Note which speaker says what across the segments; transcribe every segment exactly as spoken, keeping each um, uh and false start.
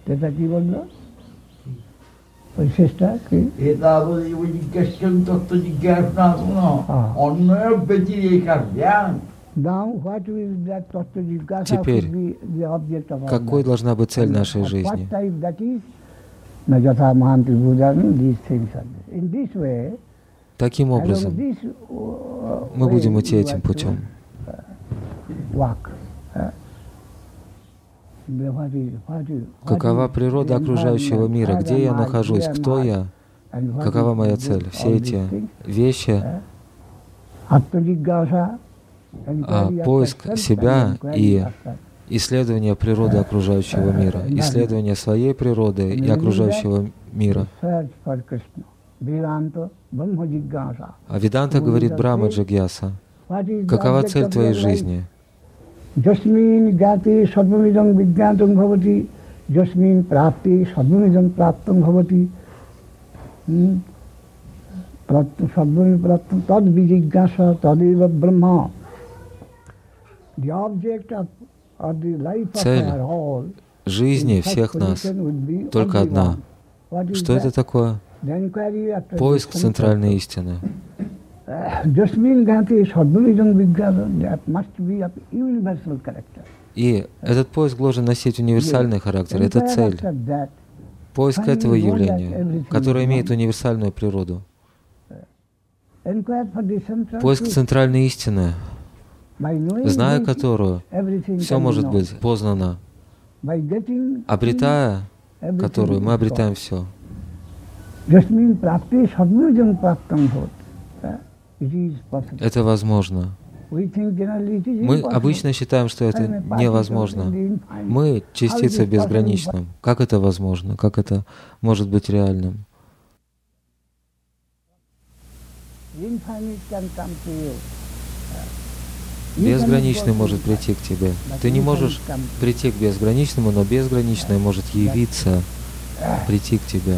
Speaker 1: এটা কি বললো ওই শেষটা কি
Speaker 2: এটা বলি ওই জিজ্ঞাসন তত্ত্ব জিজ্ঞাসা না অন্য ব্যতিরেক জ্ঞান.
Speaker 3: Теперь, какой должна быть цель нашей жизни? Таким образом, мы будем идти этим путем. Какова природа окружающего мира? Где я нахожусь? Кто я? Какова моя цель? Все эти вещи, а поиск себя и исследование природы окружающего мира, исследование своей природы и окружающего мира. А Веданта говорит Брахма Джигьяса. Какова цель твоей жизни?
Speaker 1: Jasmin gati sadvamidam vijñātam bhavati, jasmin prapti sadvamidam praptam bhavati. Sadvamidam praptam tad vijigasa tadeva brahma. The object of, of the life of all
Speaker 3: жизни всех нас только одна. Что это такое? Поиск центральной истины. И этот поиск должен носить универсальный характер. Это цель. Поиск этого явления, которое имеет универсальную природу. Поиск центральной истины, зная которую все может быть познано, обретая которую мы обретаем все. Это возможно. Мы обычно считаем, что это невозможно. Мы — частица в безграничном. Как это возможно? Как это может быть реальным? Безграничный может прийти к тебе. Ты не можешь прийти к безграничному, но безграничное может явиться, прийти к тебе.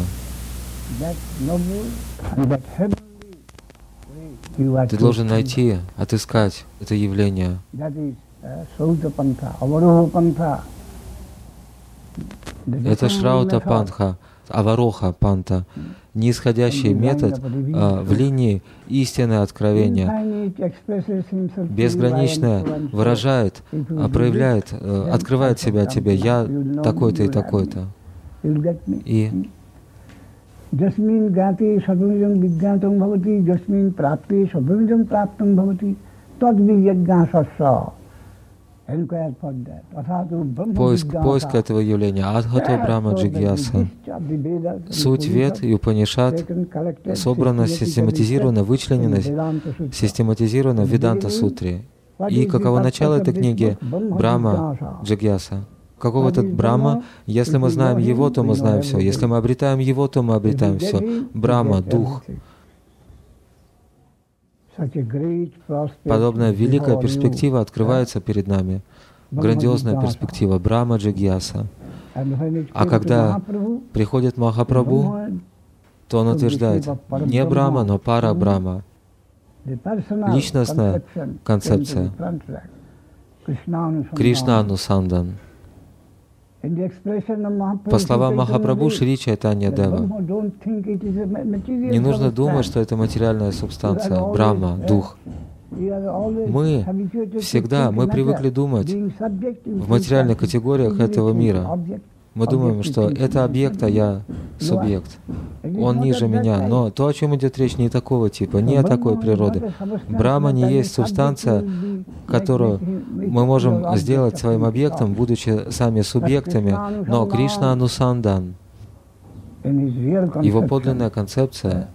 Speaker 3: Ты должен найти, отыскать это явление. Это Шраута Пантха, Авароха Панта, нисходящий метод а, в линии истины откровения. Безграничное выражает, а, проявляет, а, открывает себя тебе. Я такой-то и такой-то. И
Speaker 1: Jasmin gati sadvamidam vijñātam bhavati, jasmin prapti sadvamidam praptam bhavati, tad vijñāsasya.
Speaker 3: Поиск, поиск этого явления. Адхато Брахма Джигьяса. Суть Вед и Упанишад собрана, систематизирована, вычленена, систематизирована в Веданта Сутре. И каково начало этой книги? Брахма Джигьяса. Каков этот Брахма? Если мы знаем его, то мы знаем все. Если мы обретаем его, то мы обретаем все. Брахма, Дух. Подобная великая перспектива открывается перед нами. Грандиозная перспектива Брахма Джигьяса. А когда приходит Махапрабху, то он утверждает не Брахма, но Пара Брахма. Личностная концепция. Кришна Анусандан. По словам Махапрабху Шри Чайтанья Дева, не нужно думать, что это материальная субстанция, Брахма, Дух. Мы всегда, мы привыкли думать в материальных категориях этого мира. Мы думаем, что это объект, а я субъект. Он ниже меня. Но то, о чем идет речь, не такого типа, не такой природы. Брахма не есть субстанция, которую мы можем сделать своим объектом, будучи сами субъектами, но Кришна Анусандан, его подлинная концепция,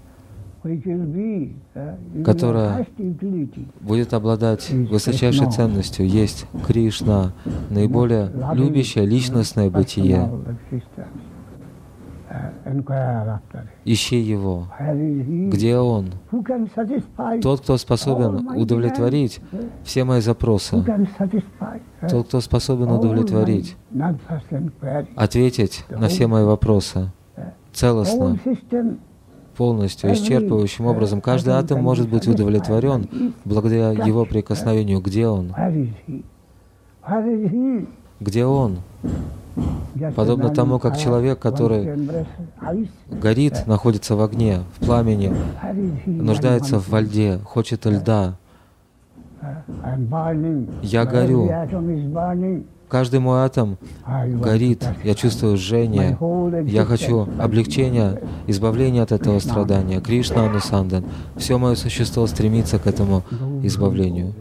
Speaker 3: которая будет обладать высочайшей ценностью, есть Кришна, наиболее любящее личностное бытие. Ищи Его. Где Он? Тот, кто способен удовлетворить все мои запросы. Тот, кто способен удовлетворить, ответить на все мои вопросы целостно, полностью, исчерпывающим образом. Каждый атом может быть удовлетворен благодаря его прикосновению. Где он? Где он? Подобно тому, как человек, который горит, находится в огне, в пламени, нуждается во льде, хочет льда. Я горю. Каждый мой атом горит. Я чувствую жжение. Я хочу облегчения, избавления от этого страдания. Кришна Анусандан. Все мое существо стремится к этому избавлению.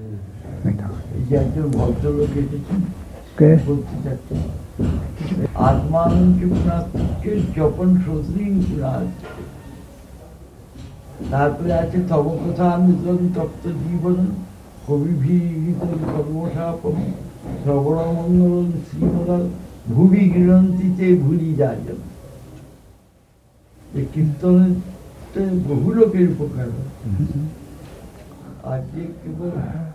Speaker 2: তারপরে আছে তব কথা নিজন তপ্ত জীবন কবিভিহিত সর্বসাপম শ্রবণমঙ্গল শ্রীমদাল ভুবি গৃহন্তিতে ভুলি যায়। এই কীর্তনে বহু লোকের উপকার হয়। আর যে কেবল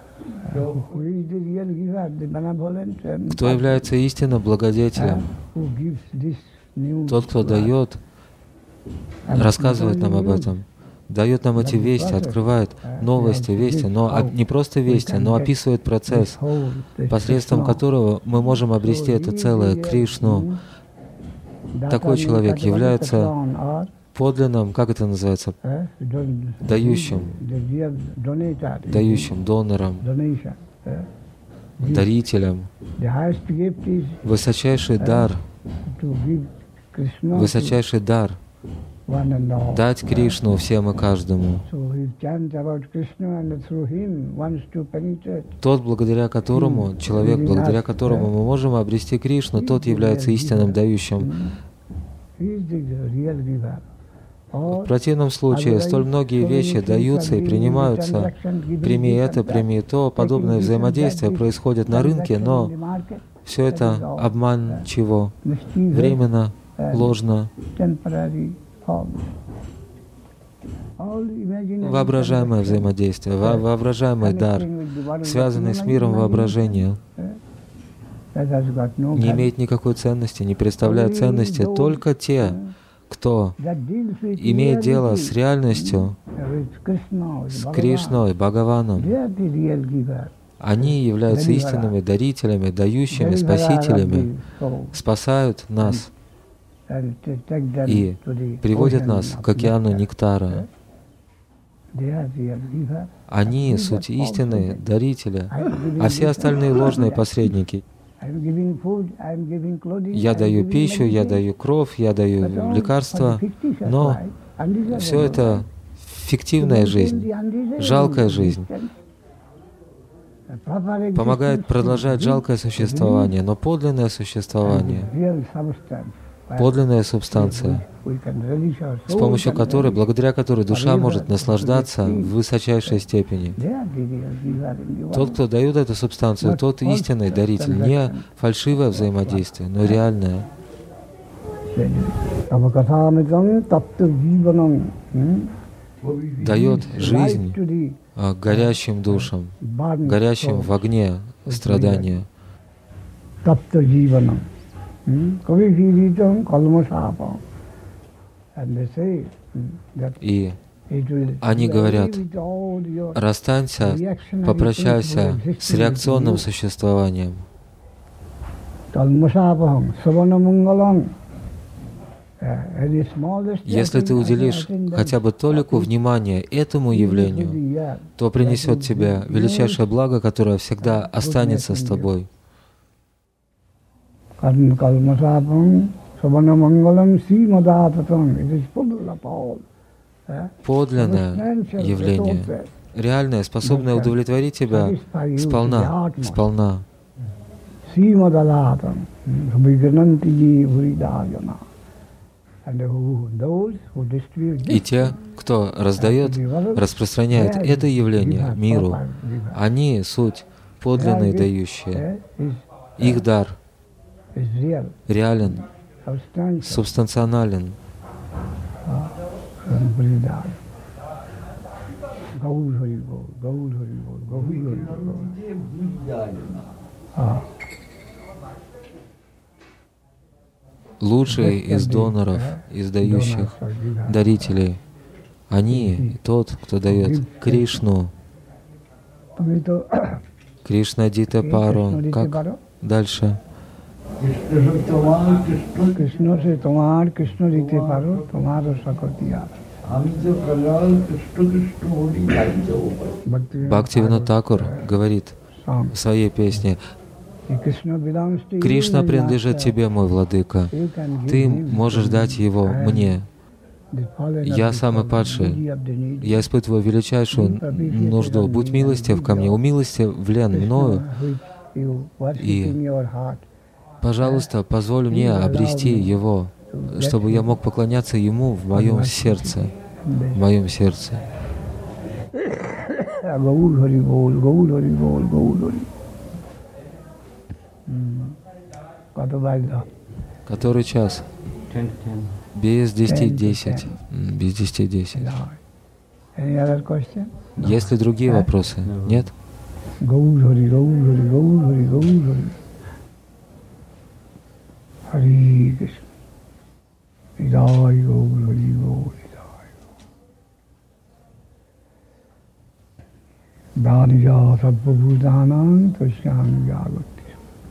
Speaker 3: кто является истинным благодетелем? Тот, кто дает, рассказывает нам об этом, дает нам эти вести, открывает новости, вести, но не просто вести, но описывает процесс, посредством которого мы можем обрести это целое, Кришну. Такой человек является подлинным, как это называется, дающим, дающим, донором, дарителем. Высочайший дар, высочайший дар дать Кришну всем и каждому. Тот, благодаря которому, человек, благодаря которому мы можем обрести Кришну, тот является истинным дающим. В противном случае столь многие вещи даются и принимаются. Прими это, прими то. Подобное взаимодействие происходит на рынке, но все это обманчиво, временно, ложно. Воображаемое взаимодействие, во воображаемый дар, связанный с миром воображения, не имеет никакой ценности, не представляет ценности. Только те, кто имеет дело с реальностью, с Кришной, Бхагаваном, они являются истинными дарителями, дающими, спасителями, спасают нас и приводят нас к океану нектара. Они — суть истинные дарители, а все остальные ложные посредники. Я даю пищу, я даю кровь, я даю лекарства, но все это фиктивная жизнь, жалкая жизнь. Помогает продолжать жалкое существование, но подлинное существование, подлинная субстанция, с помощью которой, благодаря которой душа может наслаждаться в высочайшей степени. Тот, кто дает эту субстанцию, тот истинный даритель, не фальшивое взаимодействие, но реальное. Дает жизнь горящим душам, горящим в огне страдания. И они говорят: расстанься, попрощайся с реакционным существованием. Если ты уделишь хотя бы толику внимания этому явлению, то принесет тебе величайшее благо, которое всегда останется с тобой. Подлинное явление, реальное, способное удовлетворить тебя сполна, сполна. И те, кто раздает, распространяет это явление миру, они — суть подлинные дающие. Их дар реален, субстанционален. Лучшие из доноров, из дающих, дарителей, они — тот, кто дает Кришну. Кришна Дита Паро. Как дальше?
Speaker 1: কৃষ্ণ সে তোমার, কৃষ্ণ দিতে পারো, তোমারও সকতি আর।
Speaker 3: Бхактивинод Такур говорит в своей песне: Кришна принадлежит тебе, мой владыка. Ты можешь дать его мне. Я самый падший. Я испытываю величайшую нужду. Будь милостив ко мне, умилостивлен мною. И, пожалуйста, позволь мне обрести его, чтобы я мог поклоняться ему в моем сердце. В моем сердце. Который час? Без десяти десять. Без десяти десять. Есть ли другие вопросы? Нет?
Speaker 1: Dhanija sarvabhutanam tashyam jagati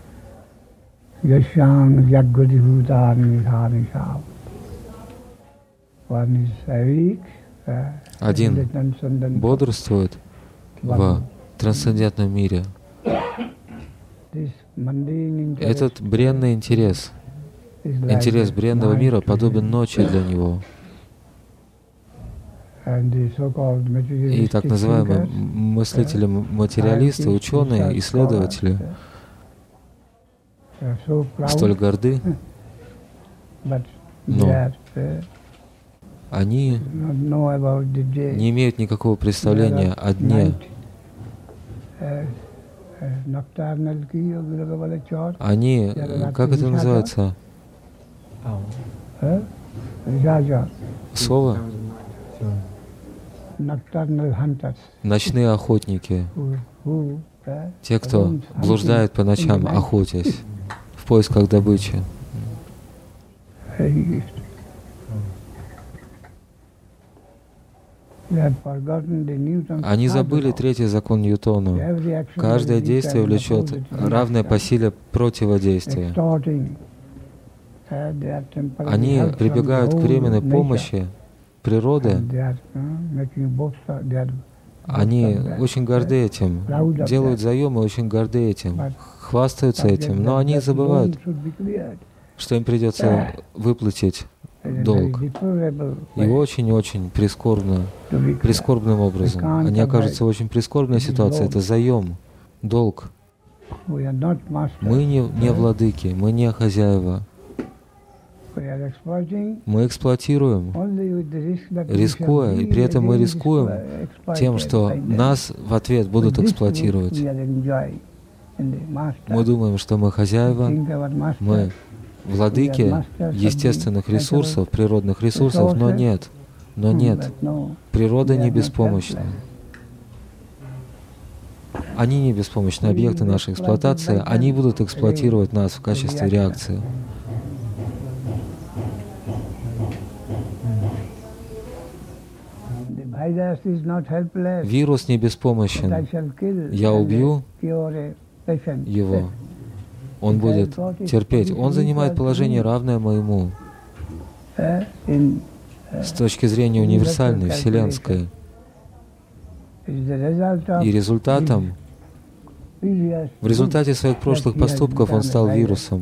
Speaker 1: yasyam jagati bhutani dhanisham.
Speaker 3: Один бодрствует в трансцендентном мире. Этот бренный интерес, интерес бренного мира подобен ночи для него. И так называемые мыслители-материалисты, ученые, исследователи столь горды, но они не имеют никакого представления о дне. Они, как это называется? Совы? Ночные охотники. Те, кто блуждает по ночам, охотясь в поисках добычи. Они забыли третий закон Ньютона. Каждое действие влечет равное по силе противодействие. Они прибегают к временной помощи природы. Они очень горды этим, делают заемы, очень горды этим, хвастаются этим, но они забывают, что им придется выплатить долг. И очень-очень прискорбно, прискорбным образом. Они окажутся в очень прискорбной ситуации. Это заем, долг. Мы не, не владыки, мы не хозяева. Мы эксплуатируем, рискуя, и при этом мы рискуем тем, что нас в ответ будут эксплуатировать. Мы думаем, что мы хозяева, мы владыки естественных ресурсов, природных ресурсов, но нет, но нет. Природа не беспомощна. Они не беспомощны, объекты нашей эксплуатации, они будут эксплуатировать нас в качестве реакции. Вирус не беспомощен. Я убью его. Он будет терпеть. Он занимает положение, равное моему. С точки зрения универсальной, вселенской. И результатом, в результате своих прошлых поступков он стал вирусом.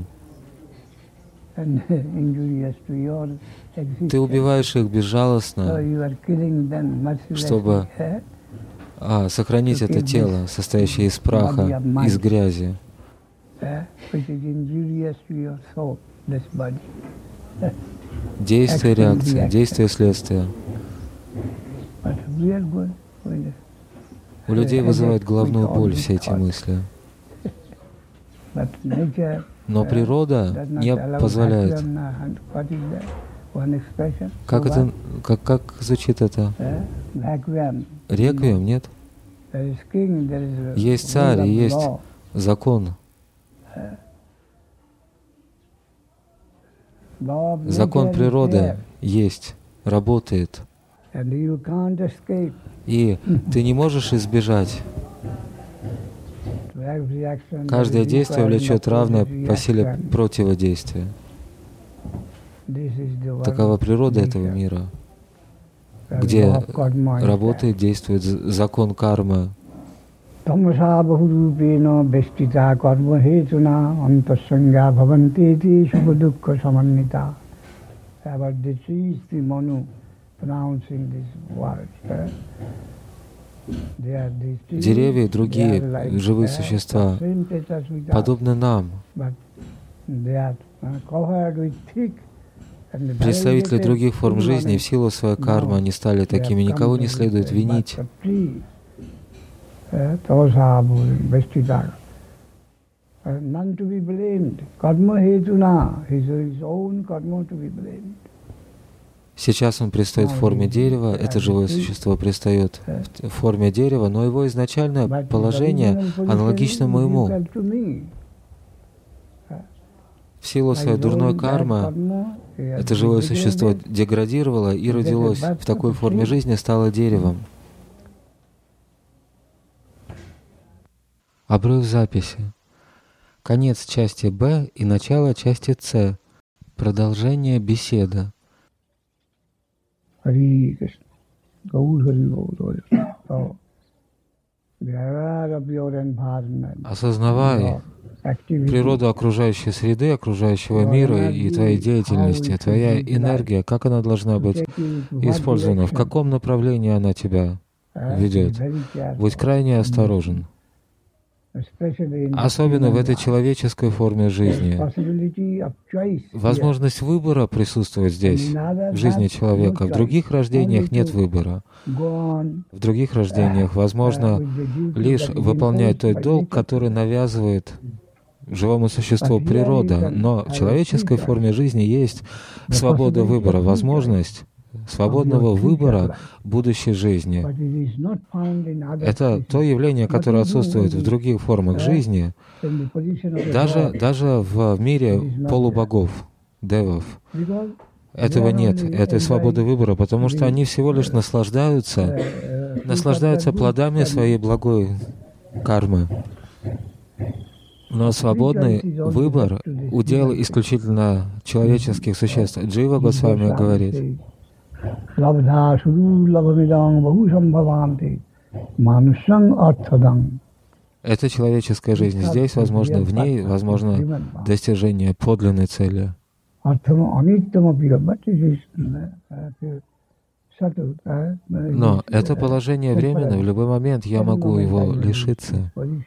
Speaker 3: Ты убиваешь их безжалостно, чтобы а, сохранить это тело, состоящее из праха, из грязи. Действие, реакция, действие, следствие. У людей вызывает головную боль все эти мысли. Но природа не позволяет. Как это, как, как звучит это? Реквием, нет? Есть царь и есть закон. Закон природы есть, работает. И ты не можешь избежать Каждое действие влечет равное по силе противодействия. Такова природа этого мира, где работает, действует закон кармы.
Speaker 1: Tamasa bahurupena vestita karma hetuna antasanga bhavanteti subhadukha samannita. About this is the Manu pronouncing these words.
Speaker 3: Деревья и другие живые существа подобны нам. Представители других форм жизни в силу своей кармы они стали такими. Никого не следует винить. Сейчас он предстает в форме дерева, это живое существо предстает в форме дерева, но его изначальное положение аналогично моему. В силу своей дурной кармы это живое существо деградировало и родилось в такой форме жизни, стало деревом. Обрыв записи. Конец части Б и начало части С. Продолжение беседы. Осознавай природу окружающей среды, окружающего мира и твоей деятельности, твоя энергия, как она должна быть использована, в каком направлении она тебя ведет. Будь крайне осторожен. Особенно в этой человеческой форме жизни. Возможность выбора присутствует здесь, в жизни человека. В других рождениях нет выбора. В других рождениях возможно лишь выполнять тот долг, который навязывает живому существу природа. Но в человеческой форме жизни есть свобода выбора, возможность свободного выбора будущей жизни. Это то явление, которое отсутствует в других формах жизни, даже, даже в мире полубогов, девов. Этого нет, этой свободы выбора, потому что они всего лишь наслаждаются, наслаждаются плодами своей благой кармы. Но свободный выбор — удел исключительно человеческих существ. Джива Госвами говорит, это человеческая жизнь. Здесь, возможно, в ней, возможно, достижение подлинной цели. Но это положение временно, в любой момент я могу его лишиться.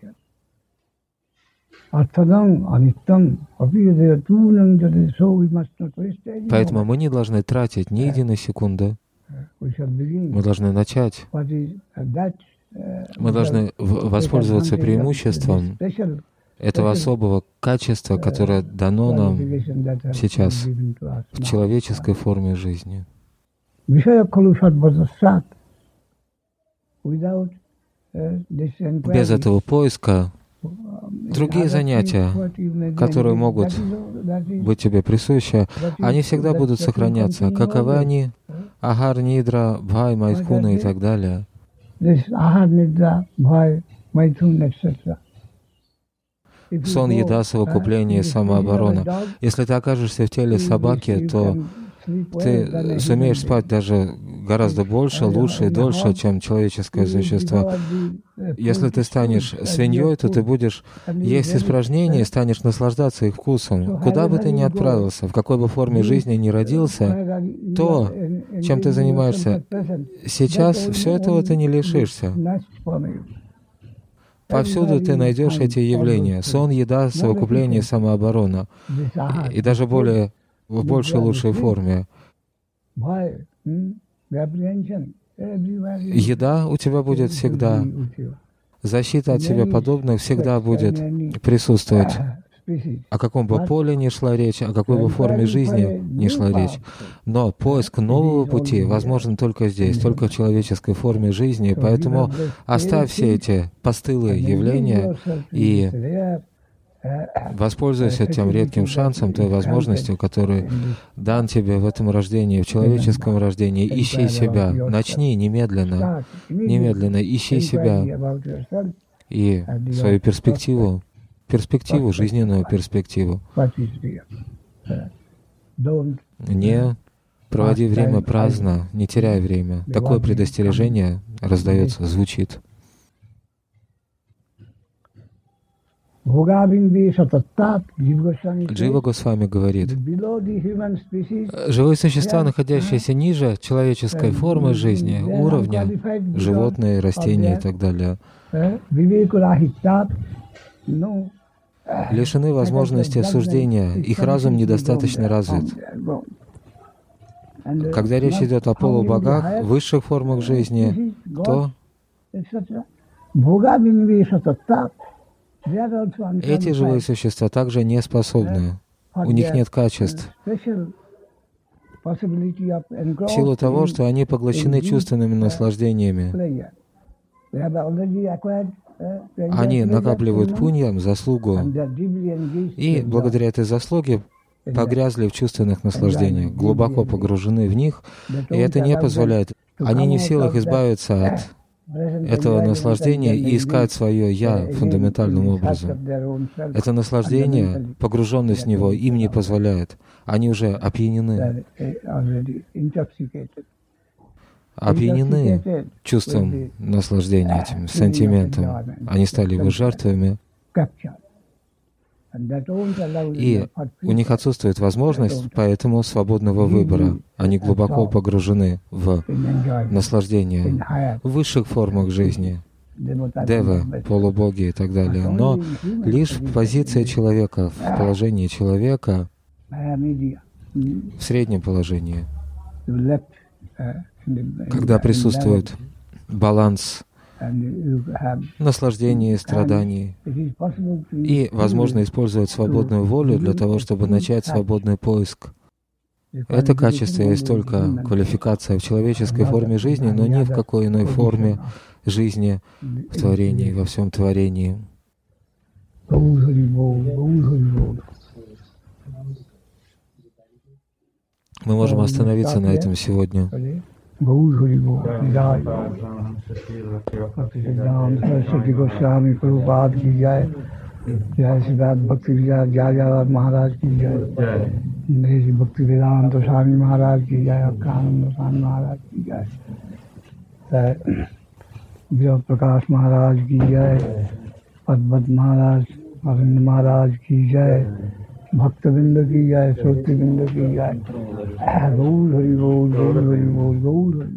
Speaker 3: Поэтому мы не должны тратить ни единой секунды. Мы должны начать. Мы должны воспользоваться преимуществом этого особого качества, которое дано нам сейчас в человеческой форме жизни. Без этого поиска другие занятия, которые могут быть тебе присущи, они всегда будут сохраняться. Каковы они? Агар, Нидра, Бхай, Майдхуна и так далее. Сон, еда, совокупление, самооборона. Если ты окажешься в теле собаки, то ты сумеешь спать даже гораздо больше, лучше и дольше, чем человеческое существо. Если ты станешь свиньей, то ты будешь есть испражнения и станешь наслаждаться их вкусом. Куда бы ты ни отправился, в какой бы форме жизни ни родился, то, чем ты занимаешься сейчас, все этого ты не лишишься. Повсюду ты найдешь эти явления. Сон, еда, совокупление, самооборона. И даже более, в большей лучшей форме. Еда у тебя будет всегда. Защита от себе подобных всегда будет присутствовать. О каком бы поле ни шла речь, о какой бы форме жизни ни шла речь. Но поиск нового пути возможен только здесь, только в человеческой форме жизни. Поэтому оставь все эти постылые явления и воспользуйся тем редким шансом, той возможностью, которая дан тебе в этом рождении, в человеческом рождении. Ищи себя. Начни немедленно, немедленно ищи себя. и свою перспективу, перспективу, жизненную перспективу. Не проводи время праздно, не теряй время. Такое предостережение раздается, звучит. Джива Госвами говорит, живые существа, находящиеся ниже человеческой формы жизни, уровня, животные, растения и так далее, лишены возможности суждения, их разум недостаточно развит. Когда речь идет о полубогах, высших формах жизни, то эти живые существа также не способны, у них нет качеств. В силу того, что они поглощены чувственными наслаждениями, они накапливают пуньям, заслугу, и благодаря этой заслуге погрязли в чувственных наслаждениях, глубоко погружены в них, и это не позволяет, они не в силах избавиться от этого наслаждения и искать свое «я» фундаментальным образом. Это наслаждение, погруженность в него, им не позволяет. Они уже опьянены. Опьянены чувством наслаждения, этим сантиментом. Они стали его жертвами. И у них отсутствует возможность, поэтому свободного выбора. Они глубоко погружены в наслаждение в высших формах жизни, девы, полубоги и так далее. Но лишь в позиции человека, в положении человека, в среднем положении, когда присутствует баланс наслаждений и страданий, и возможно использовать свободную волю для того, чтобы начать свободный поиск. Это качество есть только квалификация в человеческой форме жизни, но ни в какой иной форме жизни в творении, во всем творении. Мы можем остановиться на этом сегодня.
Speaker 1: Gaur Hari Bol, Jai Bhakti Siddhanta Saraswati Goswami Prabhupada ki jai, Jai Siddharth Bhakti Jai Jayavad Maharaj ki jai, Jai Bhakti Vedanta Swami Maharaj ki jai, Akkananda Swami Maharaj ki jai, Jai Prakash Maharaj ki jai, Padmat Maharaj, Arvind Maharaj ki jai, भक्तबिंद की जाए, श्रोतृबिंद की जाए, गौर हरि बोल, गौर हरि बोल, गौर हरि